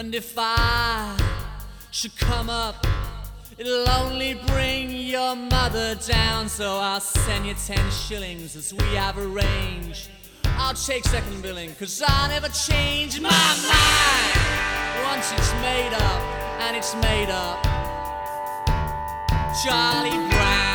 And if I should come up, it'll only bring your mother down. So I'll send you 10 shillings as we have arranged. I'll take second billing, cause I never change my mind. Once it's made up, and it's made up, Charlie Brown.